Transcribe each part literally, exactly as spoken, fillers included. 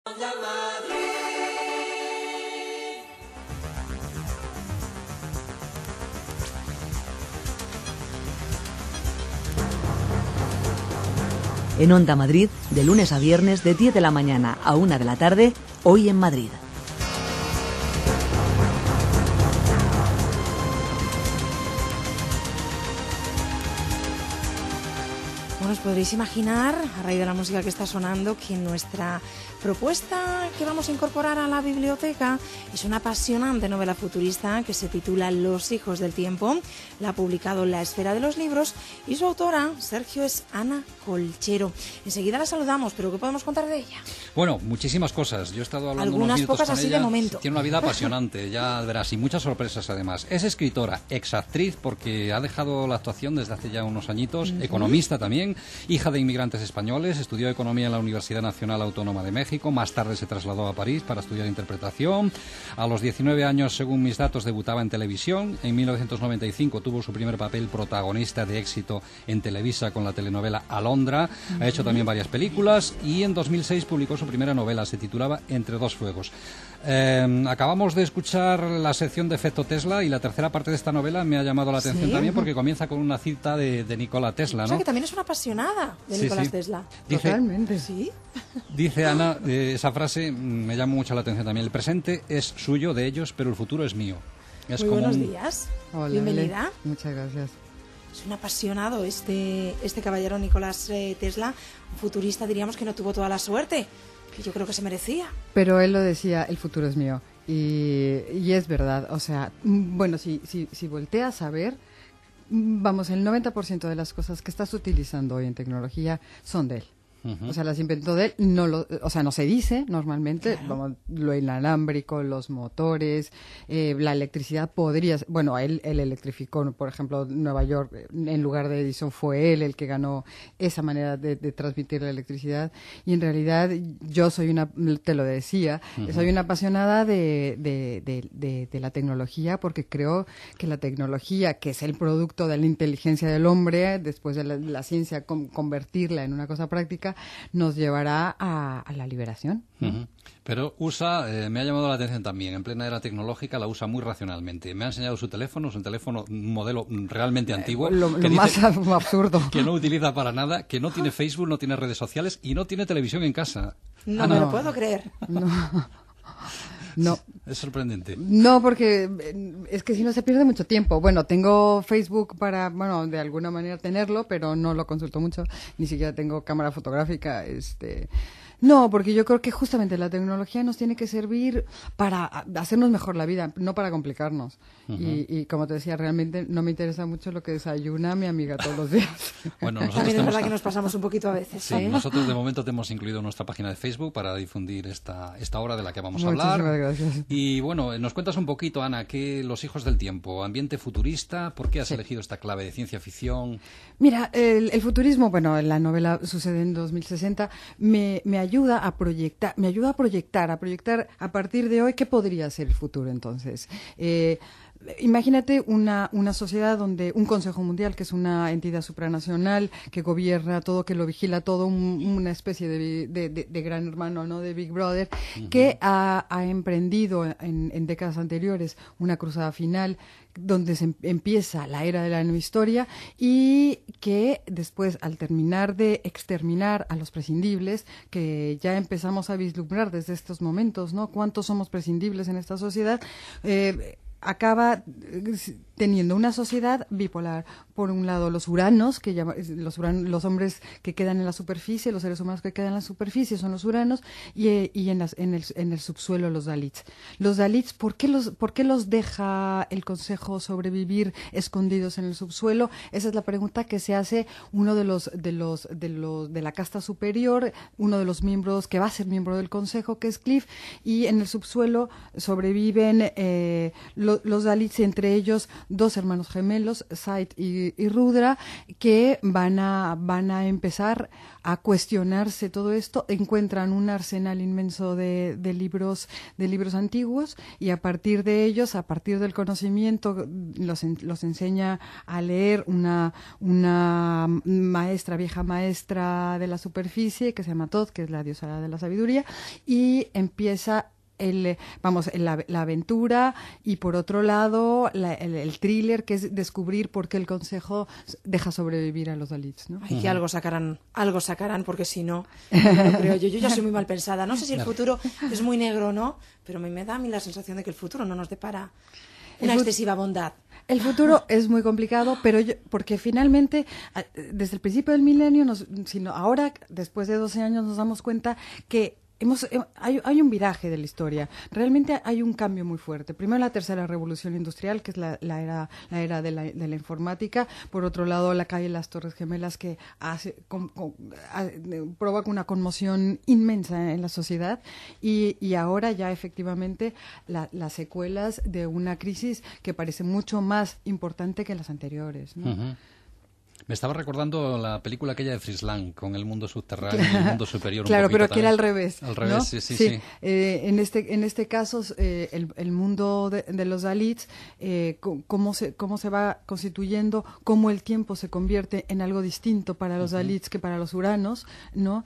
En Onda Madrid, de lunes a viernes, de diez de la mañana a una de la tarde, Hoy en Madrid. Bueno, os podréis imaginar, a raíz de la música que está sonando, que nuestra propuesta que vamos a incorporar a la biblioteca es una apasionante novela futurista que se titula Los hijos del tiempo. La ha publicado La Esfera de los Libros y su autora, Sergio, es Ana Colchero. Enseguida la saludamos, pero ¿qué podemos contar de ella? Bueno, muchísimas cosas. Yo he estado hablando Algunas unos minutos pocas con así ella. de momento. Tiene una vida apasionante, ya verás, y muchas sorpresas además. Es escritora, exactriz, porque ha dejado la actuación desde hace ya unos añitos, uh-huh. Economista también, hija de inmigrantes españoles, estudió Economía en la Universidad Nacional Autónoma de México, más tarde se trasladó a París para estudiar interpretación. A los diecinueve años, según mis datos, debutaba en televisión. En mil novecientos noventa y cinco tuvo su primer papel protagonista de éxito en Televisa con la telenovela Alondra. Uh-huh. Ha hecho también varias películas y en dos mil seis publicó su primera novela, se titulaba Entre dos fuegos. Eh, acabamos de escuchar la sección de Efecto Tesla y la tercera parte de esta novela me ha llamado la atención ¿Sí? también porque comienza con una cita de, de Nikola Tesla, ¿no? O sea, que también es una apasionada de sí, Nikola sí. Tesla. Dice, Totalmente. Sí. Dice Ana, eh, esa frase me llama mucho la atención también. El presente es suyo, de ellos, pero el futuro es mío. Es Muy como buenos un... días. Hola, Bienvenida. Ale. Muchas gracias. Es un apasionado este, este caballero Nicolás eh, Tesla, un futurista, diríamos que no tuvo toda la suerte que yo creo que se merecía. Pero él lo decía, el futuro es mío. Y, y es verdad, o sea, bueno, si, si, si volteas a ver, vamos, el noventa por ciento de las cosas que estás utilizando hoy en tecnología son de él. Uh-huh. O sea, las inventó de él, no lo, o sea, no se dice normalmente, claro. Vamos, lo inalámbrico, los motores, eh, la electricidad podría, bueno, él, él electrificó, por ejemplo, Nueva York, en lugar de Edison fue él el que ganó esa manera de, de transmitir la electricidad, y en realidad yo soy una, te lo decía, uh-huh. soy una apasionada de, de, de, de, de la tecnología, porque creo que la tecnología, que es el producto de la inteligencia del hombre, después de la, la ciencia, con, convertirla en una cosa práctica, nos llevará a, a la liberación. Uh-huh. Pero usa, eh, me ha llamado la atención también, en plena era tecnológica la usa muy racionalmente. Me ha enseñado su teléfono, es un teléfono, un modelo realmente antiguo. Eh, lo que lo dice más absurdo. Que no utiliza para nada, que no tiene Facebook, no tiene redes sociales y no tiene televisión en casa. No Ana, me lo puedo creer. No. No. Es sorprendente. No, porque es que si no se pierde mucho tiempo. Bueno, tengo Facebook para, bueno, de alguna manera tenerlo, pero no lo consulto mucho. Ni siquiera tengo cámara fotográfica, este... No, porque yo creo que justamente la tecnología nos tiene que servir para hacernos mejor la vida, no para complicarnos. Uh-huh. y, y como te decía, realmente no me interesa mucho lo que desayuna mi amiga todos los días. Bueno, nosotros también es verdad a... que nos pasamos un poquito a veces. Sí, ¿eh? nosotros de momento te hemos incluido en nuestra página de Facebook para difundir esta, esta hora de la que vamos a Muchísimas hablar. Gracias. Y bueno, nos cuentas un poquito, Ana, que Los hijos del tiempo, ambiente futurista, ¿por qué has sí. elegido esta clave de ciencia ficción? Mira, el, el futurismo, bueno, la novela sucede en dos mil sesenta, me, me ayuda a proyectar me ayuda a proyectar, a proyectar a partir de hoy qué podría ser el futuro entonces. Eh, Imagínate una, una sociedad donde un Consejo Mundial, que es una entidad supranacional que gobierna todo, que lo vigila todo, un, una especie de, de, de, de gran hermano, ¿no? De Big Brother, uh-huh. que ha, ha emprendido en, en décadas anteriores una cruzada final donde se empieza la era de la nueva historia y que después, al terminar de exterminar a los prescindibles, que ya empezamos a vislumbrar desde estos momentos, ¿no? ¿Cuántos somos prescindibles en esta sociedad? Eh, acaba teniendo una sociedad bipolar. Por un lado, los uranos, que llama, los, uran, los hombres que quedan en la superficie, los seres humanos que quedan en la superficie son los uranos, y, y en, las, en, el, en el subsuelo los Dalits. Los Dalits, ¿por qué los, ¿por qué los deja el Consejo sobrevivir escondidos en el subsuelo? Esa es la pregunta que se hace uno de los, de los, de los, de la casta superior, uno de los miembros que va a ser miembro del Consejo, que es Cliff, y en el subsuelo sobreviven eh, lo, los Dalits, entre ellos dos hermanos gemelos, Said y, y Rudra, que van a, van a empezar a cuestionarse todo esto, encuentran un arsenal inmenso de, de libros, de libros antiguos, y a partir de ellos, a partir del conocimiento, los, los enseña a leer una, una maestra, vieja maestra de la superficie, que se llama Thoth, que es la diosa de la sabiduría, y empieza el, vamos, la, la aventura, y por otro lado la, el, el thriller, que es descubrir por qué el Consejo deja sobrevivir a los Dalits, ¿no? Ay, que algo sacarán, algo sacarán, porque si no, no creo yo. Yo ya soy muy mal pensada. No sé si el futuro es muy negro o no, pero a mí me da a mí la sensación de que el futuro no nos depara una excesiva bondad. El futuro es muy complicado, pero yo, porque finalmente, desde el principio del milenio, nos, sino ahora, después de doce años, nos damos cuenta que Hemos, hay, hay un viraje de la historia. Realmente hay un cambio muy fuerte. Primero, la tercera revolución industrial, que es la, la era, la era de, la, de la informática. Por otro lado, la calle de las Torres Gemelas, que hace, con, con, a, provoca una conmoción inmensa en la sociedad. Y, y ahora ya efectivamente la, las secuelas de una crisis que parece mucho más importante que las anteriores, ¿no? Uh-huh. Me estaba recordando la película aquella de Frisland, con el mundo subterráneo y el mundo superior. Claro, un pero también. que era al revés. Al revés, ¿no? sí, sí, sí. sí. Eh, en, este, en este caso, eh, el, el mundo de, de los Dalits, eh, cómo, se, cómo se va constituyendo, cómo el tiempo se convierte en algo distinto para los uh-huh. Dalits que para los Uranos, ¿no?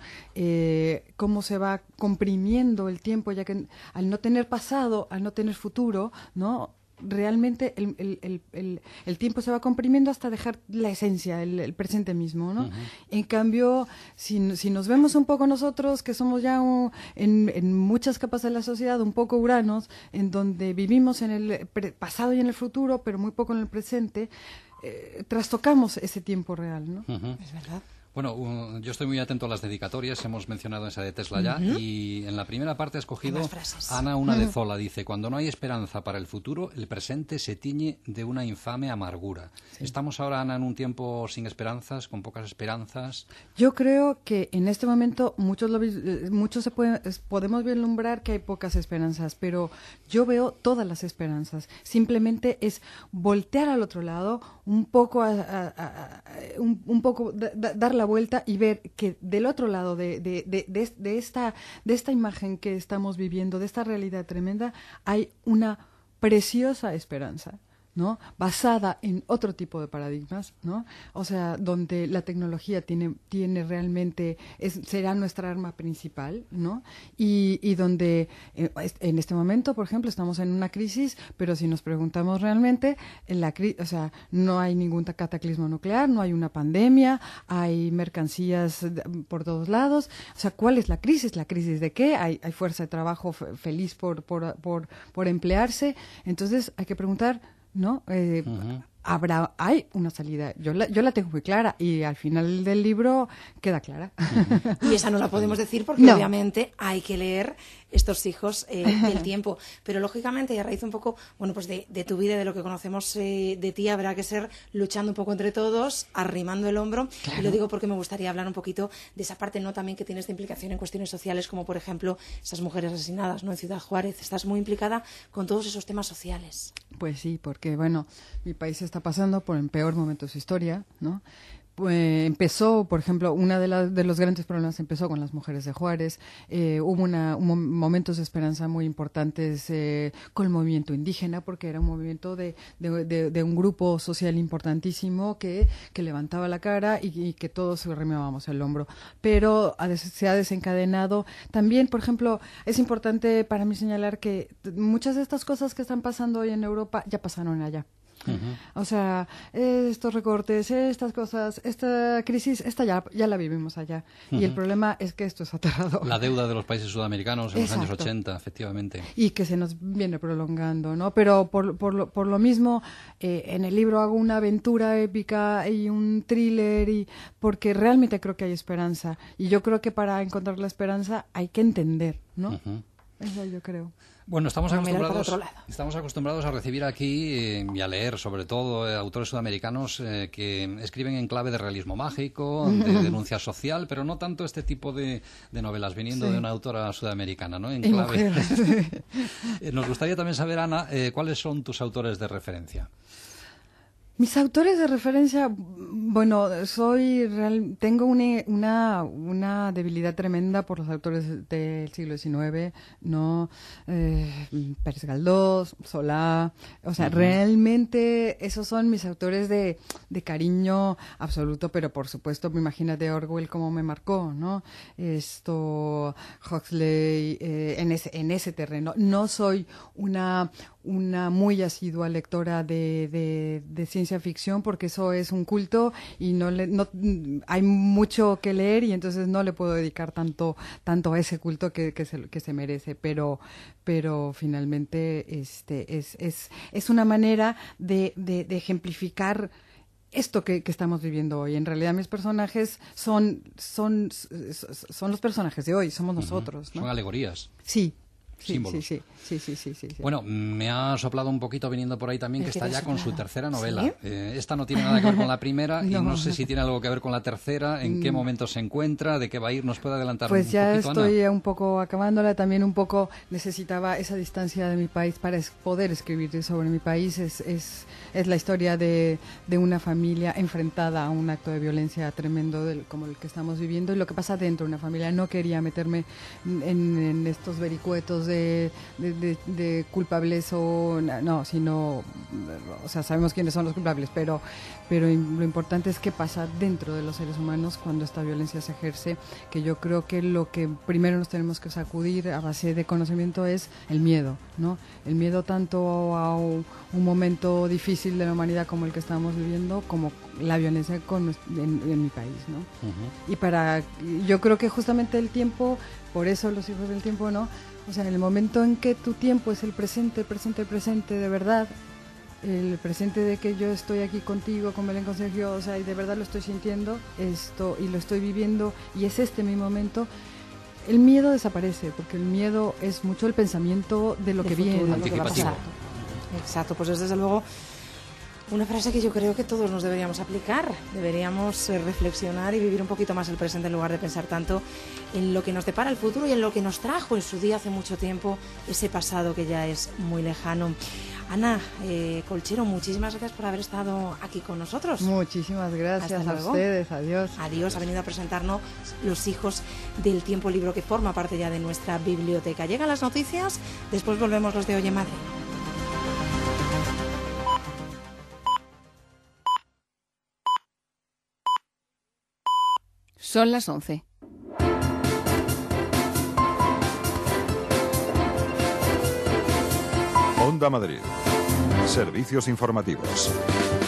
Eh, cómo se va comprimiendo el tiempo, ya que al no tener pasado, al no tener futuro, ¿no? Realmente el, el, el, el, el tiempo se va comprimiendo hasta dejar la esencia, el, el presente mismo, ¿no? Uh-huh. En cambio, si, si nos vemos un poco nosotros, que somos ya un, en, en muchas capas de la sociedad un poco uranos, en donde vivimos en el pre- pasado y en el futuro, pero muy poco en el presente, eh, trastocamos ese tiempo real, ¿no? Uh-huh. Es verdad. Bueno, uh, yo estoy muy atento a las dedicatorias, hemos mencionado esa de Tesla ya, uh-huh. y en la primera parte ha escogido Ana una de Zola, dice: cuando no hay esperanza para el futuro, el presente se tiñe de una infame amargura. Sí. ¿Estamos ahora, Ana, en un tiempo sin esperanzas, con pocas esperanzas? Yo creo que en este momento muchos, lo, muchos se pueden, podemos vislumbrar que hay pocas esperanzas, pero yo veo todas las esperanzas. Simplemente es voltear al otro lado, un poco, a, a, a, un, un poco da, da, dar la vuelta y ver que del otro lado de, de, de, de, de, esta, de esta imagen que estamos viviendo, de esta realidad tremenda, hay una preciosa esperanza, ¿no? Basada en otro tipo de paradigmas, ¿no? O sea, donde la tecnología tiene, tiene realmente, es, será nuestra arma principal, ¿no? Y, y donde eh, en este momento, por ejemplo, estamos en una crisis, pero si nos preguntamos realmente, en la cri- o sea, no hay ningún cataclismo nuclear, no hay una pandemia, hay mercancías por todos lados. O sea, ¿cuál es la crisis? ¿La crisis de qué? Hay, hay fuerza de trabajo f- feliz por, por, por, por emplearse. Entonces, hay que preguntar, ¿no? Eh, uh-huh. Habrá, hay una salida. Yo la, yo la tengo muy clara y al final del libro queda clara. Uh-huh. Y esa no la podemos decir porque no. Obviamente hay que leer estos hijos eh, del tiempo. Pero lógicamente, y a raíz un poco, bueno, pues de, de tu vida y de lo que conocemos eh, de ti, habrá que ser luchando un poco entre todos, arrimando el hombro. Claro. Y lo digo porque me gustaría hablar un poquito de esa parte, ¿no? También que tienes de implicación en cuestiones sociales, como por ejemplo esas mujeres asesinadas, ¿no? En Ciudad Juárez. Estás muy implicada con todos esos temas sociales. Pues sí, porque bueno, mi país está pasando por el peor momento de su historia, ¿no? Pues empezó, por ejemplo, uno de, la, de los grandes problemas empezó con las mujeres de Juárez. Eh, hubo una, un, momentos de esperanza muy importantes eh, con el movimiento indígena, porque era un movimiento de, de, de, de un grupo social importantísimo que, que levantaba la cara y, y que todos remeábamos el hombro. Pero a, se ha desencadenado también, por ejemplo, es importante para mí señalar que muchas de estas cosas que están pasando hoy en Europa ya pasaron allá. Uh-huh. O sea, estos recortes, estas cosas, esta crisis, esta ya, ya la vivimos allá. Uh-huh. Y el problema es que esto es aterrador. La deuda de los países sudamericanos en Exacto. los años ochenta, efectivamente. Y que se nos viene prolongando, ¿no? Pero por, por, lo, por lo mismo, eh, en el libro hago una aventura épica y un thriller, y porque realmente creo que hay esperanza. Y yo creo que para encontrar la esperanza hay que entender, ¿no? Uh-huh. Eso yo creo. Bueno, estamos acostumbrados, estamos acostumbrados a recibir aquí eh, y a leer, sobre todo, eh, autores sudamericanos eh, que escriben en clave de realismo mágico, de denuncia social, pero no tanto este tipo de, de novelas, viniendo sí. de una autora sudamericana, ¿no? En y clave. Mujer, sí. Nos gustaría también saber, Ana, eh, ¿cuáles son tus autores de referencia? Mis autores de referencia, bueno, soy real, tengo una, una, una debilidad tremenda por los autores del siglo diecinueve, ¿no? Eh, Pérez Galdós, Solá, o sea, uh-huh. realmente esos son mis autores de, de cariño absoluto, pero por supuesto, imagínate Orwell cómo me marcó, ¿no? Esto, Huxley, eh, en ese, en ese terreno. No soy una, una muy asidua lectora de, de, de ciencia ficción, porque eso es un culto y no le no hay mucho que leer, y entonces no le puedo dedicar tanto tanto a ese culto que, que se que se merece, pero pero finalmente este es es es una manera de de, de ejemplificar esto que, que estamos viviendo hoy. En realidad mis personajes son son son los personajes de hoy, somos nosotros, uh-huh. ¿no? Son alegorías. Sí. Sí, símbolos. Sí, sí, sí, sí, sí, sí. Bueno, me ha soplado un poquito viniendo por ahí también que está ya con su tercera novela. ¿Sí? Eh, esta no tiene nada que ver con la primera no. y no sé si tiene algo que ver con la tercera, en qué Mm. momento se encuentra, de qué va a ir, ¿nos puede adelantar Pues un ya poquito, estoy Ana? un poco acabándola, también un poco necesitaba esa distancia de mi país para es- poder escribir sobre mi país. Es, es, es la historia de, de una familia enfrentada a un acto de violencia tremendo del, como el que estamos viviendo, y lo que pasa dentro de una familia. No quería meterme en, en estos vericuetos de, de, de, de culpables o no, sino, o sea, sabemos quiénes son los culpables, pero, pero lo importante es qué pasa dentro de los seres humanos cuando esta violencia se ejerce, que yo creo que lo que primero nos tenemos que sacudir a base de conocimiento es el miedo, ¿no? El miedo tanto a un, un momento difícil de la humanidad como el que estamos viviendo, como la violencia con, en, en mi país, ¿no? Uh-huh. Y para, yo creo que justamente el tiempo, por eso los hijos del tiempo, ¿no? O sea, en el momento en que tu tiempo es el presente, el presente, el presente de verdad, el presente de que yo estoy aquí contigo, con Belén, con Sergio, o sea, y de verdad lo estoy sintiendo esto y lo estoy viviendo, y es este mi momento, el miedo desaparece, porque el miedo es mucho el pensamiento de lo de que futuro, viene, de lo que va a pasar. Exacto, pues es desde luego una frase que yo creo que todos nos deberíamos aplicar. Deberíamos eh, reflexionar y vivir un poquito más el presente en lugar de pensar tanto en lo que nos depara el futuro y en lo que nos trajo en su día hace mucho tiempo ese pasado que ya es muy lejano. Ana eh, Colchero, muchísimas gracias por haber estado aquí con nosotros. Muchísimas gracias a ustedes. Adiós. Adiós. Ha venido a presentarnos Los hijos del tiempo, libro que forma parte ya de nuestra biblioteca. Llegan las noticias, después volvemos los de Oye Madre. Son las once. Onda Madrid. Servicios informativos.